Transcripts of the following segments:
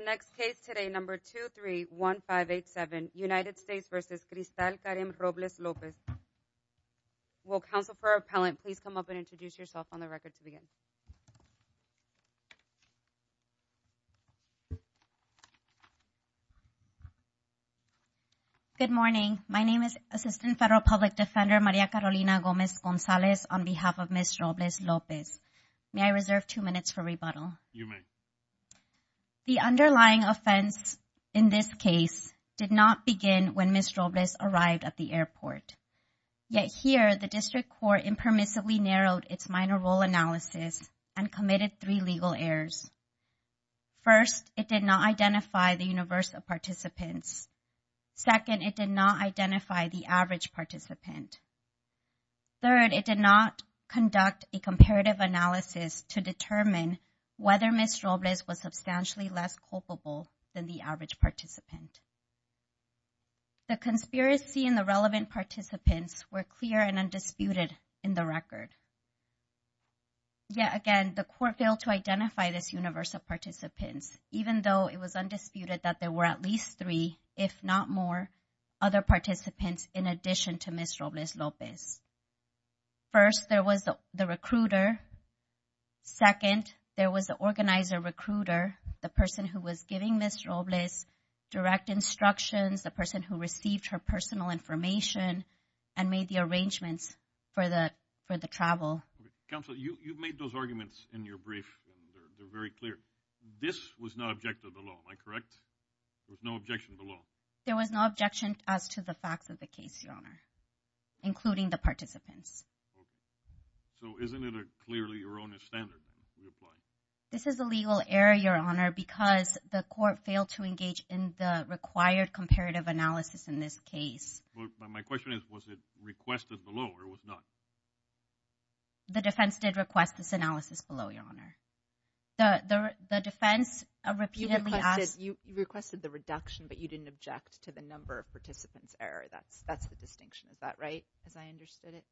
next case today, number 231587, United States versus Cristal Karim Robles Lopez. Will counsel for appellant please come up and introduce yourself on the record to begin? Good morning. My name is Assistant Federal Public Defender Maria Carolina Gomez Gonzalez on behalf of Ms. Robles Lopez. May I reserve 2 minutes for rebuttal? You may. The underlying offense in this case did not begin when Ms. Robles arrived at the airport. Yet here, the district court impermissibly narrowed its minor role analysis and committed 3 legal errors. First, it did not identify the universe of participants. Second, it did not identify the average participant. Third, it did not conduct a comparative analysis to determine whether Ms. Robles was substantially less culpable than the average participant. The conspiracy and the relevant participants were clear and undisputed in the record. Yet again, the court failed to identify this universe of participants, even though it was undisputed that there were at least 3, if not more, other participants in addition to Ms. Robles Lopez. First, there was the recruiter. Second, there was the organizer-recruiter, the person who was giving Ms. Robles direct instructions, the person who received her personal information and made the arrangements for the travel. Okay. Counsel, you made those arguments in your brief, and they're very clear. This was not objected below, am I correct? There was no objection below. There was no objection as to the facts of the case, Your Honor, including the participants. Okay. So isn't it a clearly erroneous standard then we apply? This is a legal error, Your Honor, because the court failed to engage in the required comparative analysis in this case. But my question is, was it requested below or was not? The defense did request this analysis below, Your Honor. The defense repeatedly asked... You requested the reduction, but you didn't object to the number of participants error. That's the distinction. Is that right, as I understood it?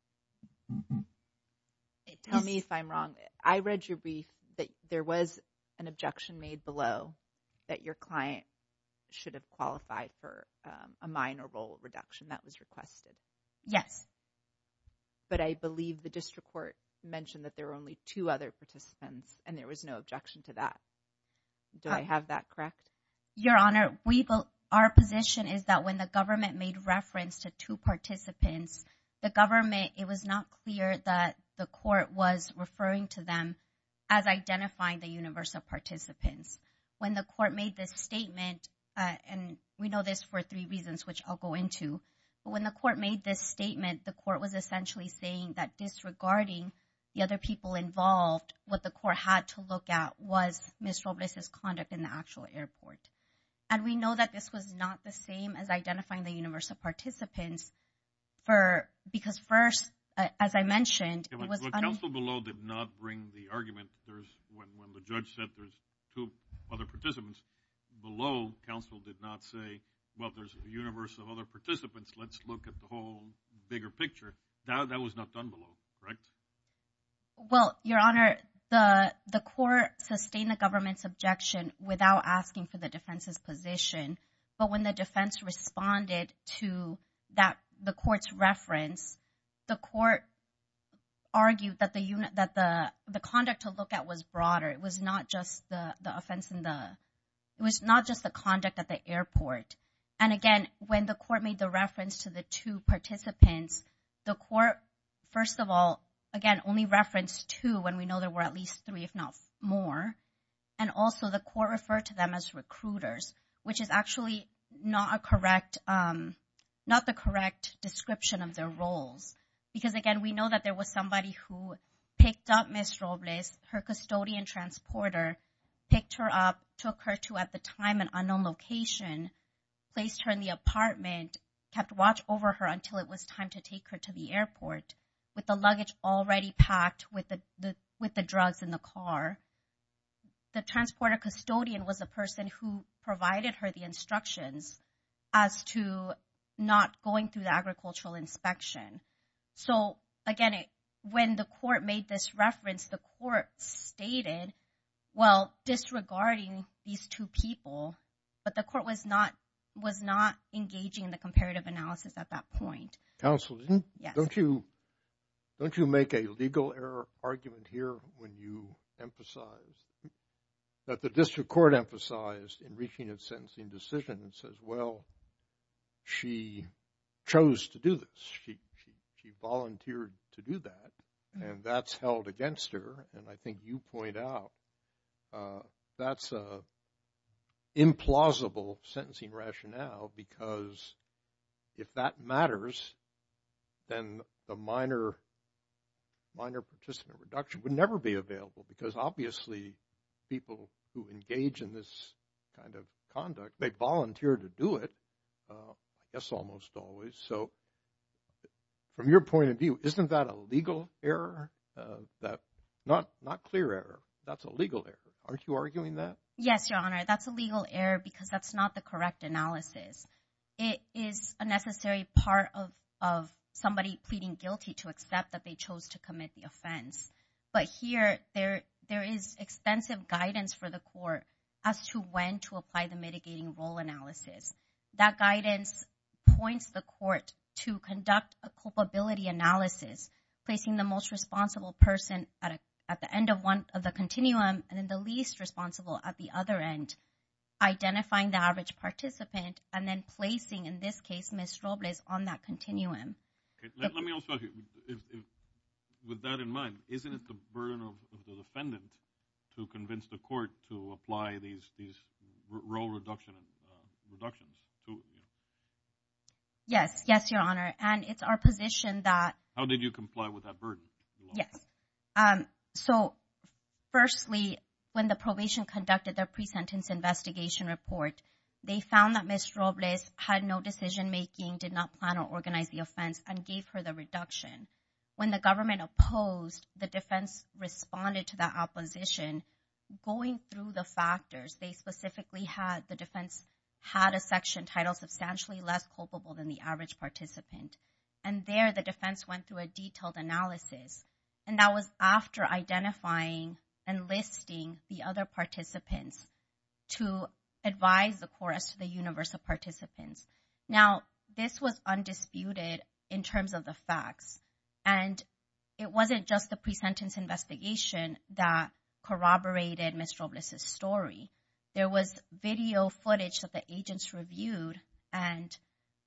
Tell me if I'm wrong. I read your brief that there was an objection made below that your client should have qualified for a minor role reduction that was requested. Yes. But I believe the district court mentioned that there were only 2 other participants and there was no objection to that. Do I have that correct? Your Honor, our position is that when the government made reference to 2 participants, it was not clear that the court was referring to them as identifying the universe of participants. When the court made this statement, and we know this for 3 reasons, which I'll go into, but when the court made this statement, the court was essentially saying that disregarding the other people involved, what the court had to look at was Ms. Robles' conduct in the actual airport. And we know that this was not the same as identifying the universe of participants because first, as I mentioned, it was... But counsel below did not bring the argument. When the judge said there's 2 other participants, below counsel did not say, well, there's a universe of other participants. Let's look at the whole bigger picture. That was not done below, correct? Well, Your Honor, the court sustained the government's objection without asking for the defense's position. But when the defense responded to the court's reference, the court argued that the conduct to look at was broader. It was not just the offense it was not just the conduct at the airport. And again, when the court made the reference to the 2 participants, the court, first of all, again, only referenced 2 when we know there were at least 3, if not more. And also the court referred to them as recruiters, which is actually not the correct description of their roles. Because again, we know that there was somebody who picked up Ms. Robles, her custodian transporter, picked her up, took her to, at the time, an unknown location, placed her in the apartment, kept watch over her until it was time to take her to the airport, with the luggage already packed with the drugs in the car. The transporter custodian was the person who provided her the instructions as to not going through the agricultural inspection. So again, when the court made this reference, the court stated, well, disregarding these two people, but the court was not engaging in the comparative analysis at that point. Counsel, Yes. don't you make a legal error argument here when you emphasize that the district court emphasized in reaching its sentencing decision and says, well, she chose to do this. She volunteered to do that, and that's held against her. And I think you point out that's a implausible sentencing rationale, because if that matters, then the minor participant reduction would never be available, because obviously people who engage in this kind of conduct, they volunteer to do it, I guess almost always. So from your point of view, isn't that a legal error? That not clear error. That's a legal error. Aren't you arguing that? Yes, Your Honor. That's a legal error because that's not the correct analysis. It is a necessary part of somebody pleading guilty to accept that they chose to commit the offense. But here, there is extensive guidance for the court as to when to apply the mitigating role analysis. That guidance points the court to conduct a culpability analysis, placing the most responsible person at the end of one of the continuum and then the least responsible at the other end, identifying the average participant, and then placing, in this case, Ms. Robles on that continuum. Okay. Let me also ask you, with that in mind, isn't it the burden of the defendant to convince the court to apply these role reductions to? Yes, Your Honor, and it's our position that. How did you comply with that burden? Yes. So, firstly, when the probation conducted their pre-sentence investigation report, they found that Ms. Robles had no decision-making, did not plan or organize the offense, and gave her the reduction. When the government opposed, the defense responded to that opposition, going through the factors. They specifically had, the defense had a section titled substantially less culpable than the average participant. And there, the defense went through a detailed analysis. And that was after identifying and listing the other participants to advise the court as to the universe of participants. Now, this was undisputed in terms of the facts. And it wasn't just the pre-sentence investigation that corroborated Ms. Robles' story. There was video footage that the agents reviewed, and,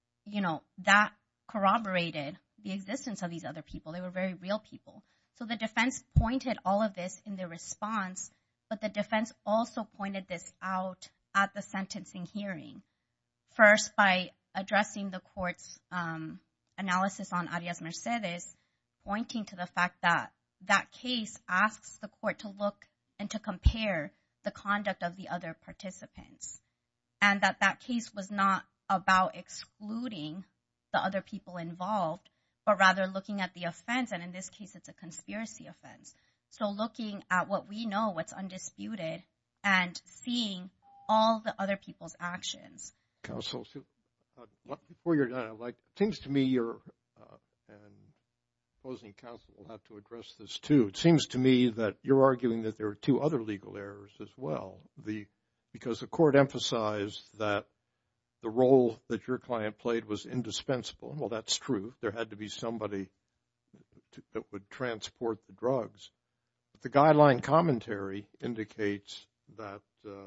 that corroborated the existence of these other people. They were very real people. So the defense pointed all of this in their response, but the defense also pointed this out at the sentencing hearing. First, by addressing the court's analysis on Arias Mercedes, pointing to the fact that that case asks the court to look and to compare the conduct of the other participants, and that case was not about excluding the other people involved, but rather looking at the offense, and in this case, it's a conspiracy offense. So looking at what we know, what's undisputed, and seeing all the other people's actions. Counsel, before you're done, it seems to me and opposing counsel will have to address this too. It seems to me that you're arguing that there are two other legal errors as well. Because the court emphasized that the role that your client played was indispensable. Well, that's true. There had to be somebody that would transport the drugs. But the guideline commentary indicates that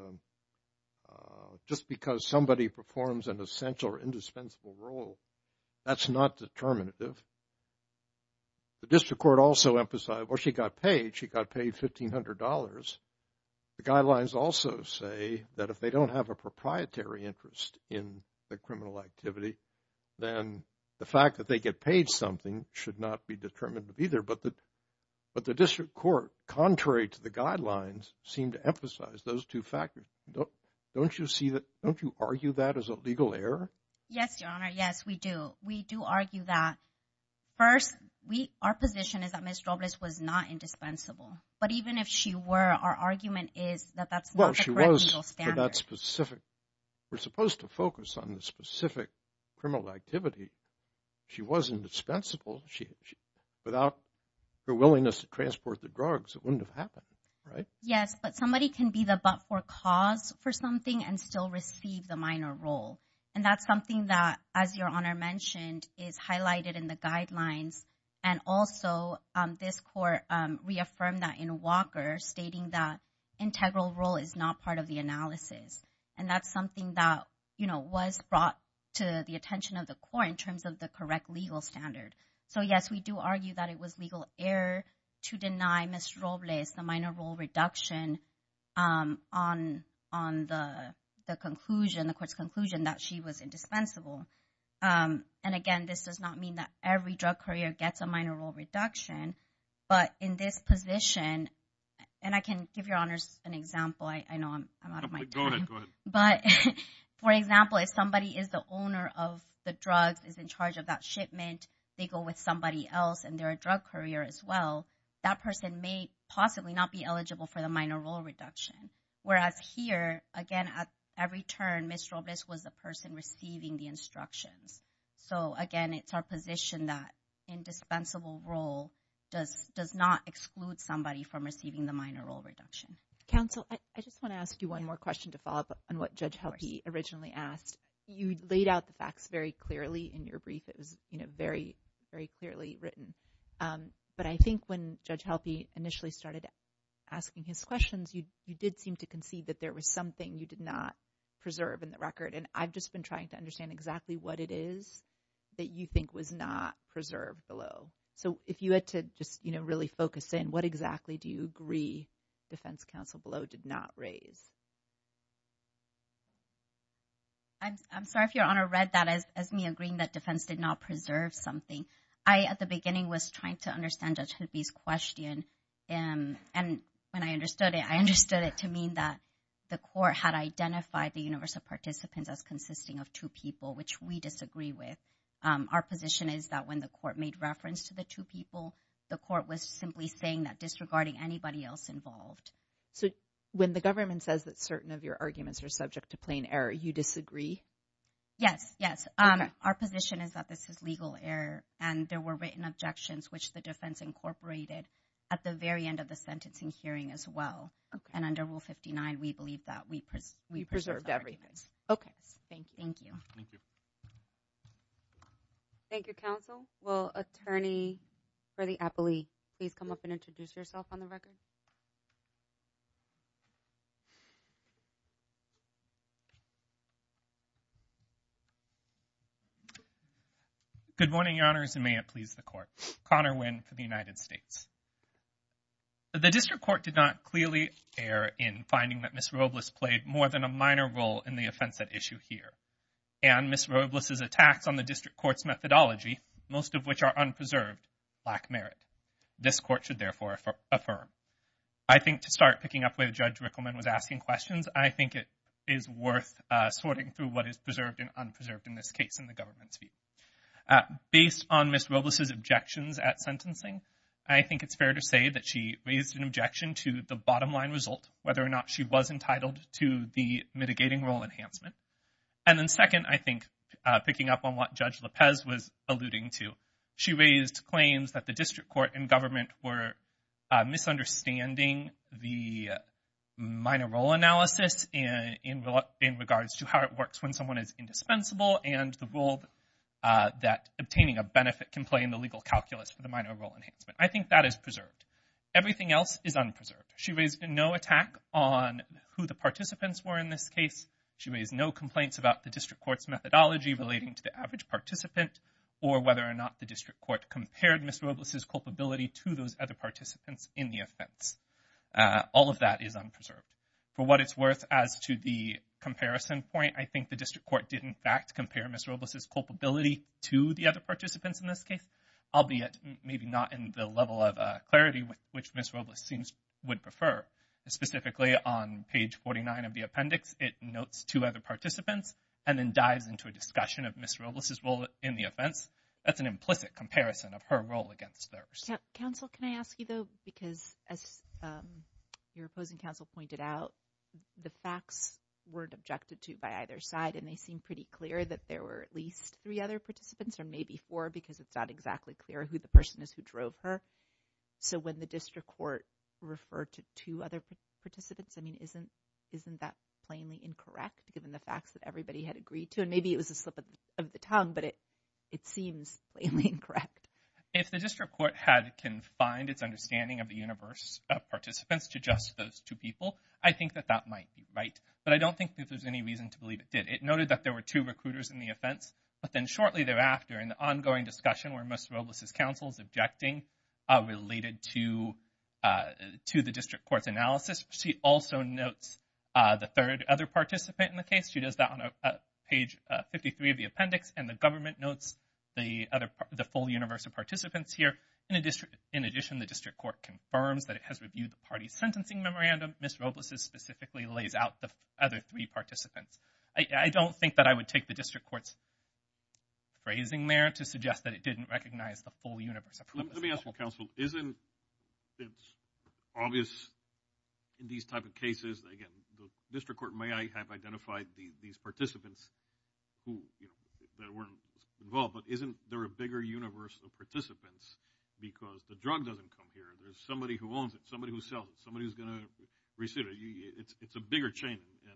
just because somebody performs an essential or indispensable role, that's not determinative. The district court also emphasized, well, she got paid $1,500. The guidelines also say that if they don't have a proprietary interest in the criminal activity, then the fact that they get paid something should not be determinative either. But the district court, contrary to the guidelines, seemed to emphasize those two factors. Don't you see that? Don't you argue that as a legal error? Yes, Your Honor. Yes, we do. We do argue that. First, our position is that Ms. Robles was not indispensable. But even if she were, our argument is that that's not the correct legal standard. For that specific, we're supposed to focus on the specific criminal activity. She was indispensable. Without her willingness to transport the drugs, it wouldn't have happened. right? Yes, but somebody can be the but-for cause for something and still receive the minor role. And that's something that, as Your Honor mentioned, is highlighted in the guidelines. And also, this court reaffirmed that in Walker, stating that integral role is not part of the analysis. And that's something that, was brought to the attention of the court in terms of the correct legal standard. So yes, we do argue that it was legal error to deny Ms. Robles the minor role reduction on the conclusion, the court's conclusion that she was indispensable. And again, this does not mean that every drug courier gets a minor role reduction, but in this position, and I can give Your Honors an example. I know I'm out of my time. Go ahead. But for example, if somebody is the owner of the drugs, is in charge of that shipment, they go with somebody else and they're a drug courier as well, that person may possibly not be eligible for the minor role reduction. Whereas here, again, at every turn, Ms. Robles was the person receiving the instructions. So again, it's our position that indispensable role does not exclude somebody from receiving the minor role reduction. Counsel, I just want to ask you one more question to follow up on what Judge Helpe originally asked. You laid out the facts very clearly in your brief. It was, very, very clearly written. But I think when Judge Helpe initially started asking his questions, you did seem to concede that there was something you did not preserve in the record. And I've just been trying to understand exactly what it is that you think was not preserved below. So if you had to just, really focus in, what exactly do you agree defense counsel below did not raise? I'm sorry if Your Honor read that as me agreeing that defense did not preserve something. I, at the beginning, was trying to understand Judge Helpe's question. And when I understood it to mean that the court had identified the universe of participants as consisting of two people, which we disagree with. Our position is that when the court made reference to the two people, the court was simply saying that disregarding anybody else involved. So when the government says that certain of your arguments are subject to plain error, you disagree? Yes. Okay. Our position is that this is legal error, and there were written objections which the defense incorporated at the very end of the sentencing hearing as well. Okay. And under Rule 59, we believe that we preserved everything. Arguments. Okay. Thank you. Thank you. Thank you. Thank you, counsel. Will attorney for the appellee please come up and introduce yourself on the record? Good morning, Your Honors, and may it please the court. Connor Wynn for the United States. The district court did not clearly err in finding that Ms. Robles played more than a minor role in the offense at issue here. And Ms. Robles' attacks on the district court's methodology, most of which are unpreserved, lack merit. This court should therefore affirm. I think to start picking up where Judge Rickleman was asking questions, I think it is worth sorting through what is preserved and unpreserved in this case in the government's view. Based on Ms. Robles' objections at sentencing, I think it's fair to say that she raised an objection to the bottom line result, whether or not she was entitled to the mitigating role enhancement. And then second, I think, picking up on what Judge Lopez was alluding to, she raised claims that the district court and government were misunderstanding the minor role analysis in regards to how it works when someone is indispensable and the role that obtaining a benefit can play in the legal calculus for the minor role enhancement. I think that is preserved. Everything else is unpreserved. She raised no attack on who the participants were in this case. She raised no complaints about the district court's methodology relating to the average participant or whether or not the district court compared Ms. Robles' culpability to those other participants in the offense. All of that is unpreserved. For what it's worth, as to the comparison point, I think the district court did in fact compare Ms. Robles' culpability to the other participants in this case, albeit maybe not in the level of clarity which Ms. Robles would prefer. Specifically on page 49 of the appendix, it notes two other participants and then dives into a discussion of Ms. Robles' role in the offense. That's an implicit comparison of her role against theirs. Counsel, can I ask you though, because as your opposing counsel pointed out, the facts weren't objected to by either side, and they seem pretty clear that there were at least three other participants, or maybe four, because it's not exactly clear who the person is who drove her. So when the district court refer to two other participants? I mean, isn't that plainly incorrect given the facts that everybody had agreed to? And maybe it was a slip of the tongue, but it seems plainly incorrect. If the district court had confined its understanding of the universe of participants to just those two people, I think that might be right. But I don't think that there's any reason to believe it did. It noted that there were two recruiters in the offense, but then shortly thereafter, in the ongoing discussion where Ms. Robles' counsel is objecting related to the district court's analysis, she also notes the third other participant in the case. She does that on page 53 of the appendix, and the government notes the full universe of participants here. In addition, the district court confirms that it has reviewed the party's sentencing memorandum. Ms. Robles specifically lays out the other three participants. I don't think that I would take the district court's phrasing there to suggest that it didn't recognize the full universe of participants. Let me ask you, counsel, isn't it obvious in these type of cases, again, the district court may have identified these participants who, that weren't involved, but isn't there a bigger universe of participants because the drug doesn't come here? There's somebody who owns it, somebody who sells it, somebody who's going to receive it. It's a bigger chain, and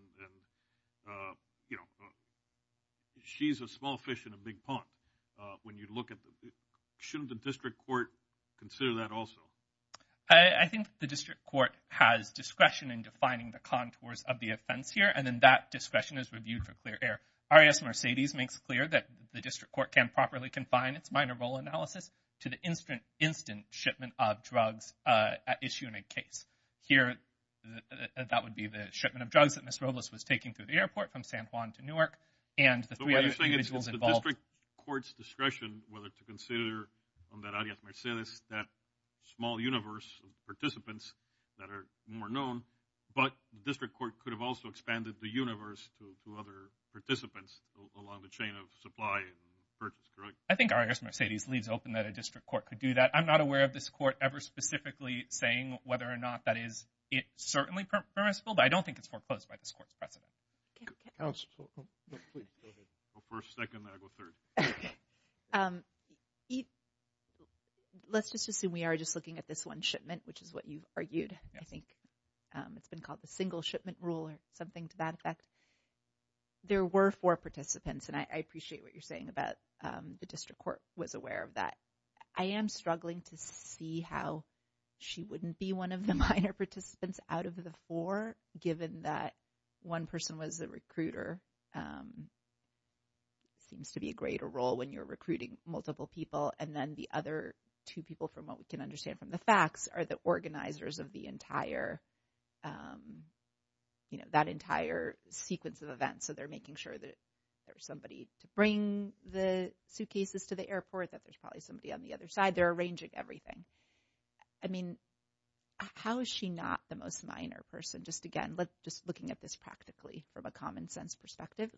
she's a small fish in a big pond. When you look at shouldn't the district court consider that also? I think the district court has discretion in defining the contours of the offense here, and then that discretion is reviewed for clear error. Arias Mercedes makes clear that the district court can properly confine its minor role analysis to the instant shipment of drugs at issue in a case. Here, that would be the shipment of drugs that Ms. Robles was taking through the airport from San Juan to Newark, and the three other individuals involved. The district court's discretion whether to consider on that Arias Mercedes that small universe of participants that are more known, but the district court could have also expanded the universe to other participants along the chain of supply and purchase, correct? I think Arias Mercedes leaves open that a district court could do that. I'm not aware of this court ever specifically saying whether or not that is certainly permissible, but I don't think it's foreclosed by this court's precedent. Counsel, no, please go ahead. Go first, second, then I go third. Okay. Let's just assume we are just looking at this one shipment, which is what you've argued. Yes. I think it's been called the single shipment rule or something to that effect. There were 4 participants, and I appreciate what you're saying about the district court was aware of that. I am struggling to see how she wouldn't be one of the minor participants out of the 4, given that one person was a recruiter. Seems to be a greater role when you're recruiting multiple people, and then the other 2 people, from what we can understand from the facts, are the organizers of the entire that entire sequence of events. So they're making sure that there's somebody to bring the suitcases to the airport, that there's probably somebody on the other side. They're arranging everything. I mean, how is she not the most minor person? Just again, just looking at this practically from a common sense perspective,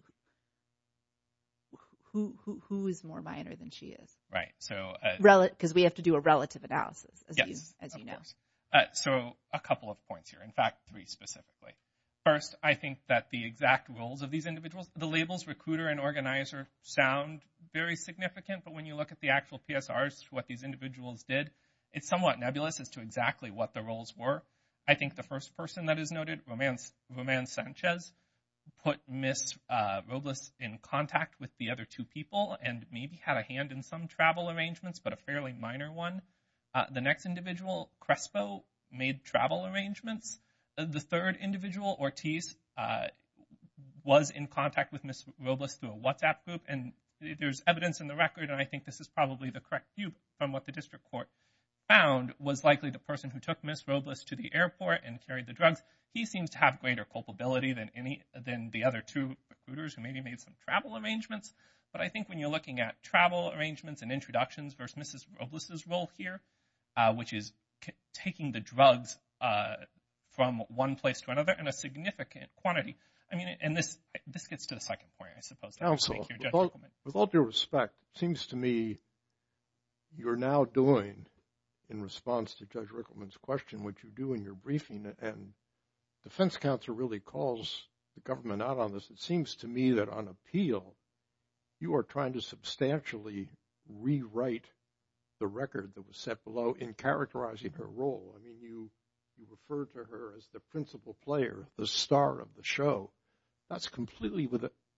who is more minor than she is? Right. So because we have to do a relative analysis, as you know. So a couple of points here. In fact, 3 specifically. First, I think that the exact roles of these individuals, the labels recruiter and organizer sound very significant, but when you look at the actual PSRs, what these individuals did, it's somewhat nebulous as to exactly what the roles were. I think the first person that is noted, Roman Sanchez, put Ms. Robles in contact with the other 2 people and maybe had a hand in some travel arrangements, but a fairly minor one. The next individual, Crespo, made travel arrangements. The third individual, Ortiz, was in contact with Ms. Robles through a WhatsApp group, and there's evidence in the record, and I think this is probably the correct view from what the district court found, was likely the person who took Ms. Robles to the airport and carried the drugs. He seems to have greater culpability than the other 2 recruiters who maybe made some travel arrangements. But I think when you're looking at travel arrangements and introductions versus Mrs. Robles' role here, which is taking the drugs from one place to another in a significant quantity. I mean, and this gets to the second point, I suppose. Counsel, with all due respect, it seems to me you're now doing, in response to Judge Rickleman's question, what you do in your briefing, and defense counsel really calls the government out on this. It seems to me that on appeal, you are trying to substantially rewrite the record that was set below in characterizing her role. I mean, you you refer to her as the principal player, the star of the show. That's completely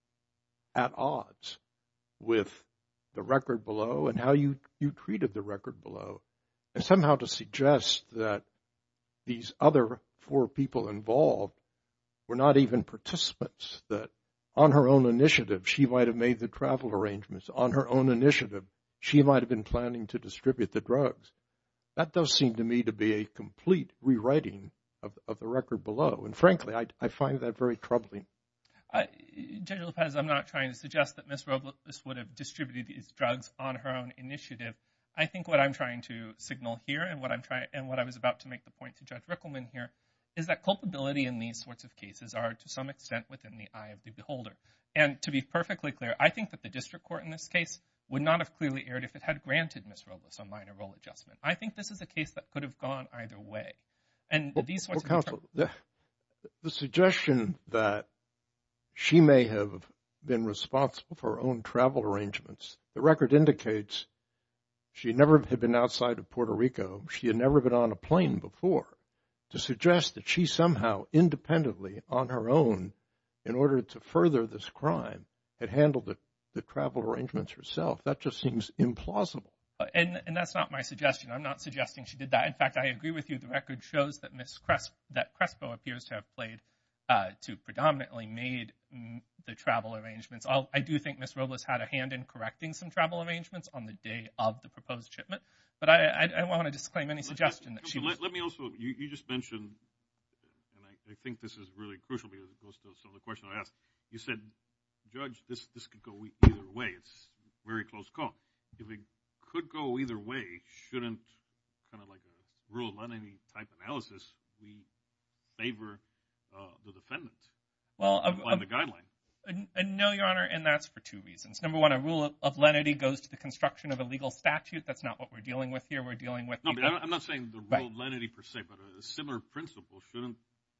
at odds with the record below and how you treated the record below. And somehow to suggest that these other 4 people involved were not even participants, that on her own initiative, she might have made the travel arrangements. On her own initiative, she might have been planning to distribute the drugs. That does seem to me to be a complete rewriting of the record below. And frankly, I find that very troubling. Judge Lopez, I'm not trying to suggest that Ms. Robles would have distributed these drugs on her own initiative. I think what I'm trying to signal here and what I was about to make the point to Judge Rickleman here is that culpability in these sorts of cases are to some extent within the eye of the beholder. And to be perfectly clear, I think that the district court in this case would not have clearly erred if it had granted Ms. Robles a minor role adjustment. I think this is a case that could have gone either way. And these sorts of counsel, the suggestion that she may have been responsible for her own travel arrangements, the record indicates she never had been outside of Puerto Rico. She had never been on a plane before. To suggest that she somehow independently on her own, in order to further this crime, had handled the travel arrangements herself, that just seems implausible. And that's not my suggestion. I'm not suggesting she did that. In fact, I agree with you. The record shows that Crespo appears to have played to predominantly made the travel arrangements. I do think Ms. Robles had a hand in correcting some travel arrangements on the day of the proposed shipment. But I don't want to disclaim any suggestion that she was... Let me also, you just mentioned, and I think this is really crucial because it goes to some of the questions I asked. You said, Judge, this could go either way. It's a very close call. If it could go either way, shouldn't, kind of like a rule of lenity type analysis, we favor the defendant applying the guideline? No, Your Honor, and that's for 2 reasons. Number one, a rule of lenity goes to the construction of a legal statute. That's not what we're dealing with here. We're dealing with... No, but I'm not saying the rule of lenity per se, but a similar principle shouldn't,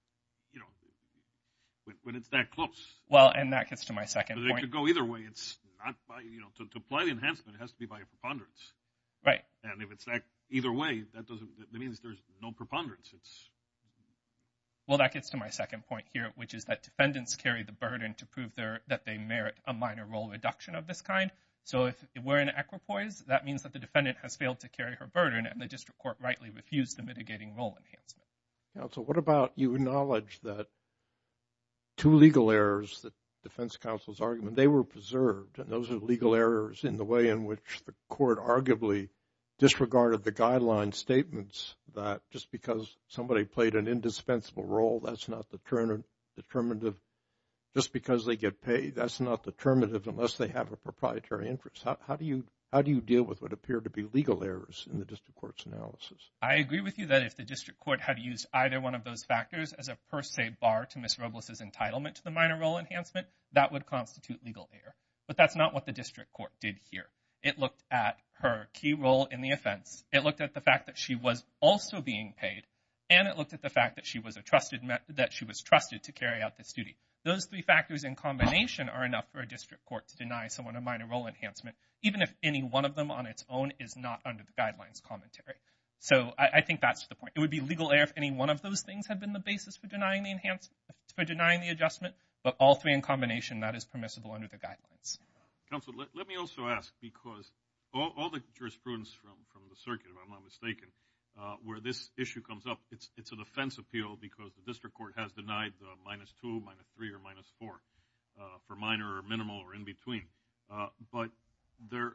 when it's that close. Well, and that gets to my second point. It could go either way. It's not by, to apply the enhancement, it has to be by a preponderance. Right. And if it's that either way, that means there's no preponderance. Well, that gets to my second point here, which is that defendants carry the burden to prove that they merit a minor role reduction of this kind. So if we're in equipoise, that means that the defendant has failed to carry her burden, and the district court rightly refused the mitigating role enhancement. Counsel, what about you acknowledge that 2 legal errors, the defense counsel's argument, they were preserved, and those are legal errors in the way in which the court arguably disregarded the guideline statements that just because somebody played an indispensable role, that's not determinative. Just because they get paid, that's not determinative unless they have a proprietary interest. How do you deal with what appear to be legal errors in the district court's analysis? I agree with you that if the district court had used either one of those factors as a per se bar to Ms. Robles' entitlement to the minor role enhancement, that would constitute legal error. But that's not what the district court did here. It looked at her key role in the offense. It looked at the fact that she was also being paid, and it looked at the fact that she was trusted to carry out this duty. Those 3 factors in combination are enough for a district court to deny someone a minor role enhancement, even if any one of them on its own is not under the guidelines commentary. So I think that's the point. It would be legal error if any one of those things had been the basis for denying the enhancement, for denying the adjustment, but all 3 in combination, that is permissible under the guidelines. Counsel, let me also ask, because all the jurisprudence from the circuit, if I'm not mistaken, where this issue comes up, it's a defense appeal because the district court has denied the -2, -3, or -4 for minor or minimal or in between. But there's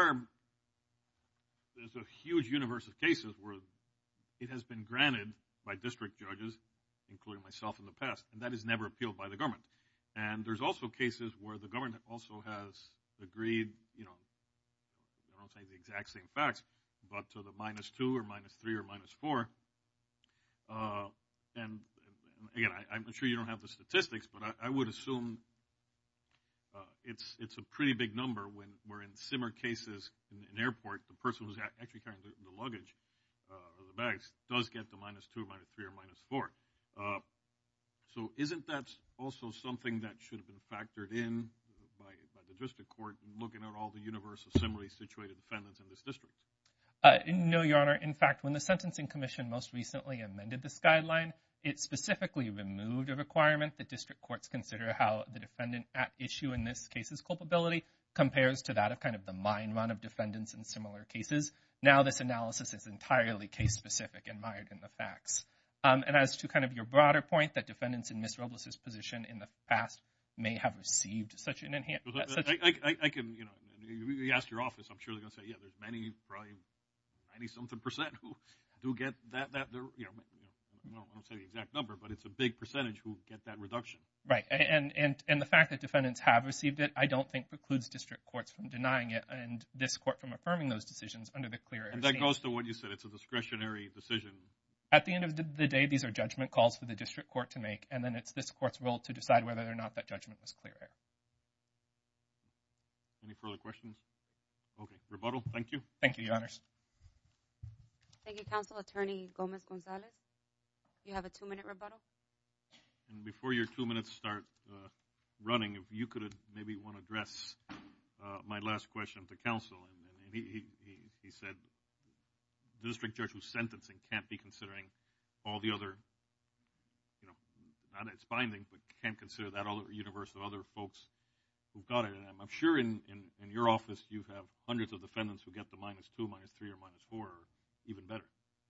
a huge universe of cases where it has been granted by district judges, including myself in the past, and that is never appealed by the government. And there's also cases where the government also has agreed, I don't say the exact same facts, but to the -2 or -3 or -4. And again, I'm sure you don't have the statistics, but I would assume it's a pretty big number when we're in similar cases in an airport, the person who's actually carrying the luggage or the bags does get the -2, -3, or -4. So isn't that also something that should have been factored in by the district court in looking at all the universe of similarly situated defendants in this district? No, Your Honor. In fact, when the Sentencing Commission most recently amended this guideline, it specifically removed a requirement that district courts consider how the defendant at issue in this case's culpability compares to that of kind of the mine run of defendants in similar cases. Now this analysis is entirely case-specific and mired in the facts. And as to kind of your broader point that defendants in Ms. Robles' position in the past may have received such an enhancement. I can, you ask your office, I'm sure they're going to say, yeah, there's many, probably 90-something% who do get that I don't say the exact number, but it's a big percentage who get that reduction. Right, and the fact that defendants have received it, I don't think precludes district courts from denying it, and this court from affirming those decisions under the clear air. And that goes to what you said, it's a discretionary decision. At the end of the day, these are judgment calls for the district court to make, and then it's this court's role to decide whether or not that judgment was clear air. Any further questions? Okay, rebuttal, thank you. Thank you, Your Honors. Thank you, Counsel. Attorney Gomez-Gonzalez, you have a 2-minute rebuttal. And before your 2 minutes start running, if you could maybe want to address my last question to counsel. And he said the district judge who's sentencing can't be considering all the other, not it's binding, but can't consider that other universe of other folks who've got it. And I'm sure in your office you have hundreds of defendants who get the -2, -3, or -4, or even better.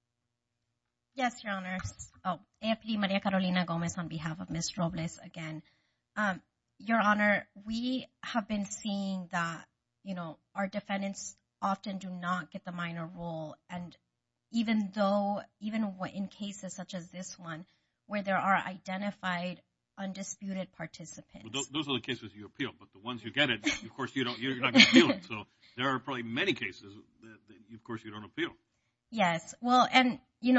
Yes, Your Honors. AFPD Maria Carolina Gomez on behalf of Ms. Robles again. Your Honor, we have been seeing that, our defendants often do not get the minor role. And even in cases such as this one, where there are identified undisputed participants. Well, those are the cases you appeal, but the ones you get it, of course, you're not going to appeal it. So there are probably many cases that of course, you don't appeal. Yes. Well, and,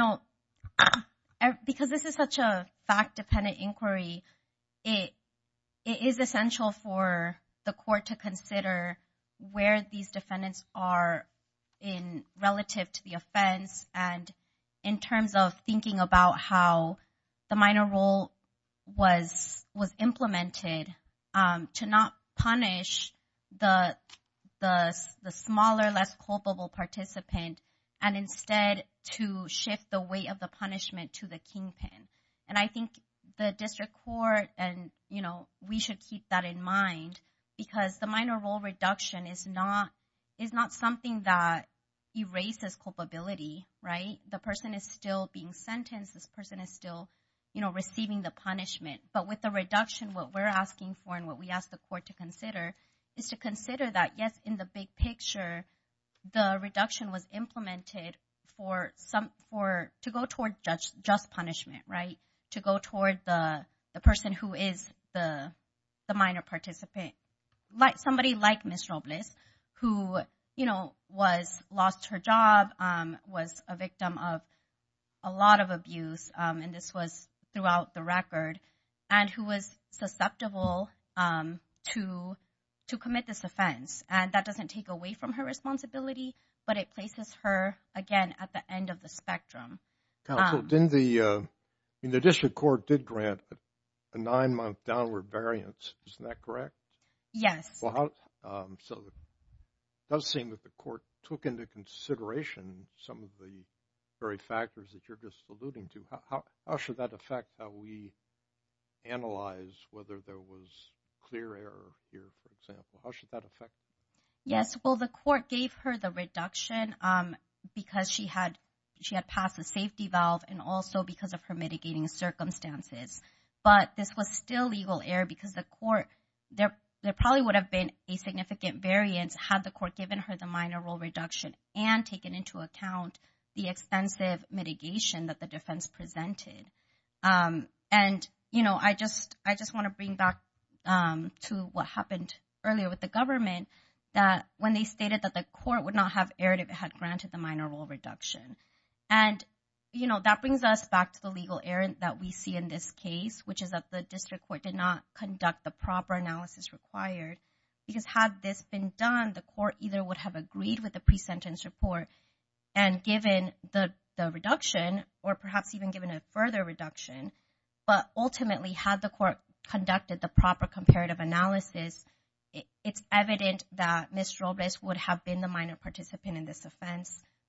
because this is such a fact-dependent inquiry, it is essential for the court to consider where these defendants are in relative to the offense, and in terms of thinking about how the minor role was implemented to not punish the smaller, less culpable participant, and instead to shift the weight of the punishment to the kingpin. And I think the district court and, we should keep that in mind, because the minor role reduction is not something that erases culpability, right? The person is still being sentenced. This person is still, receiving the punishment. But with the reduction, what we're asking for and what we ask the court to consider is to consider that, yes, in the big picture, the reduction was implemented to go toward just punishment, right? To go toward the person who is the minor participant, like somebody like Ms. Robles, who, lost her job, was a victim of a lot of abuse, and this was throughout the record, and who was susceptible to commit this offense. And that doesn't take away from her responsibility, but it places her, again, at the end of the spectrum. Counsel, didn't the district court did grant a 9-month downward variance. Isn't that correct? Yes. Well, so it does seem that the court took into consideration some of the very factors that you're just alluding to. How should that affect how we analyze whether there was clear error here, for example? How should that affect? Yes, well, the court gave her the reduction because she had passed the safety valve, and also because of her mitigating circumstances. But this was still legal error because the court, there probably would have been a significant variance had the court given her the minor role reduction and taken into account the extensive mitigation that the defense presented. And, I just want to bring back to what happened earlier with the government, that when they stated that the court would not have erred if it had granted the minor role reduction. And, that brings us back to the legal error that we see in this case, which is that the district court did not conduct the proper analysis required. Because had this been done, the court either would have agreed with the pre-sentence report and given the reduction, or perhaps even given a further reduction. But ultimately, had the court conducted the proper comparative analysis, it's evident that Ms. Robles would have been the minor participant in this offense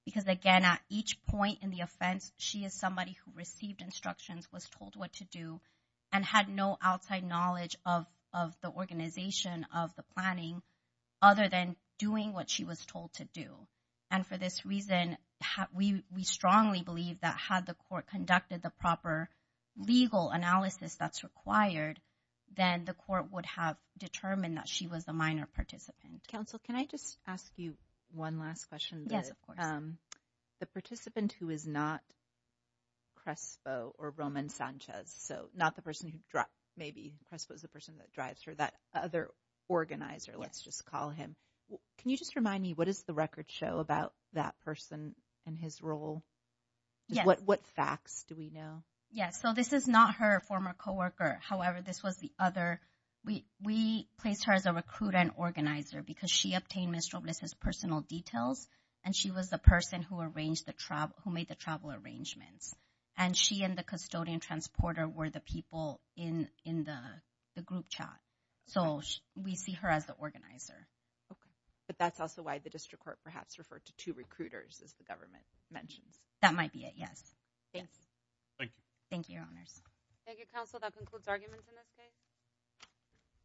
because, again, at each point in the offense, she is somebody who received instructions, was told what to do, and had no outside knowledge of the organization, of the planning, other than doing what she was told to do. And for this reason, we strongly believe that had the court conducted the proper legal analysis that's required, then the court would have determined that she was a minor participant. Counsel, can I just ask you one last question? Yes, of course. The participant who is not Crespo or Roman Sanchez, so not the person who maybe Crespo is the person that drives her, that other organizer, let's just call him. Can you just remind me, what does the record show about that person and his role? Yes. What facts do we know? Yes, so this is not her former coworker. However, this was the other. We placed her as a recruiter and organizer because she obtained Ms. Robles' personal details, and she was the person who arranged who made the travel arrangements. And she and the custodian transporter were the people in the group chat. So we see her as the organizer. Okay. But that's also why the district court perhaps referred to two recruiters, as the government mentions. That might be it, yes. Thanks. Thank you. Thank you, Your Honors. Thank you, counsel. That concludes arguments in this case.